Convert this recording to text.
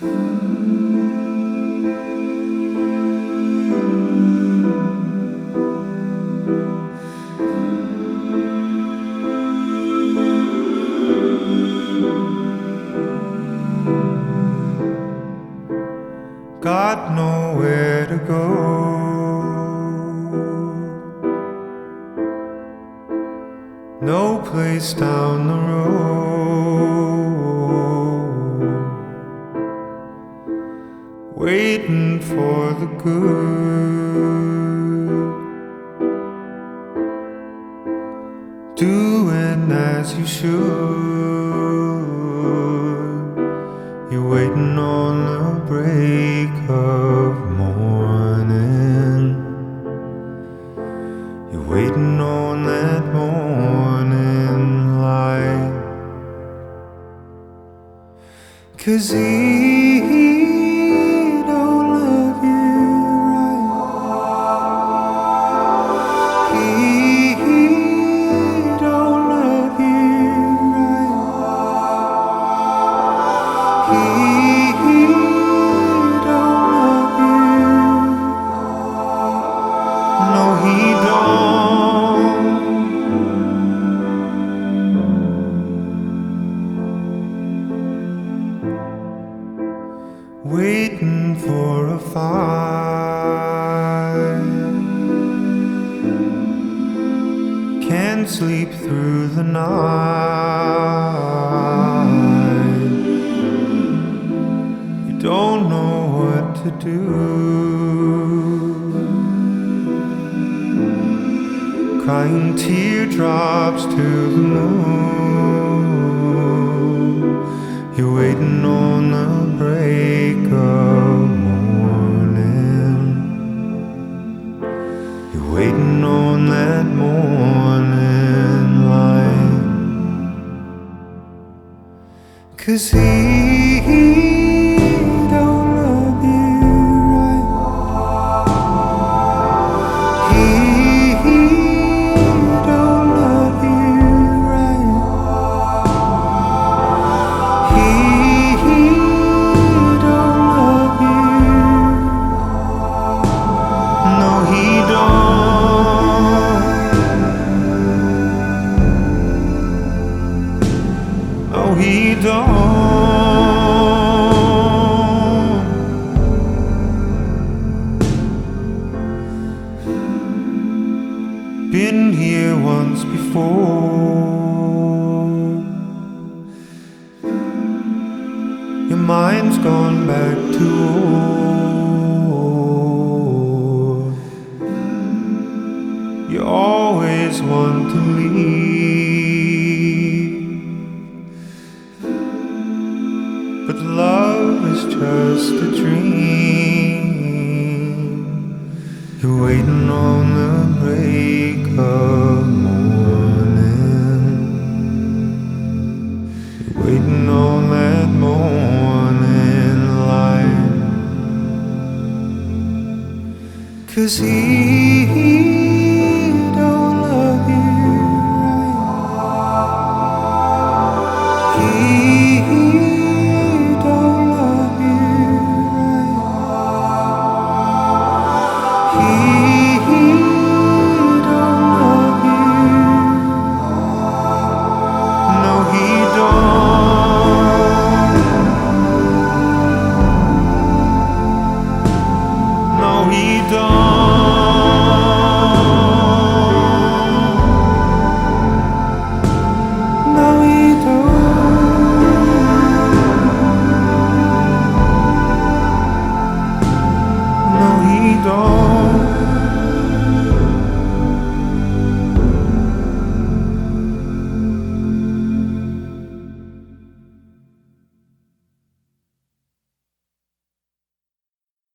Got nowhere to go. No place down the road, waiting for the good, doing as you should. You're waiting on the break of morning. You're waiting on that morning light. 'Cause he don't love you right. He don't love you right. He don't love you. No, he don't. Waiting for a fire, can't sleep through the night. You don't know what to do, crying teardrops to the moon. You're waiting on the break of morning. You're waiting on that morning light. 'Cause he don't love you right. He don't love you right. He don't love you. No, he don't. No, he don't. Been here once before. Your mind's gone back to old. You always want to leave, but love is just a dream. You're waiting on the break of morning. You're waiting on that morning light. 'Cause he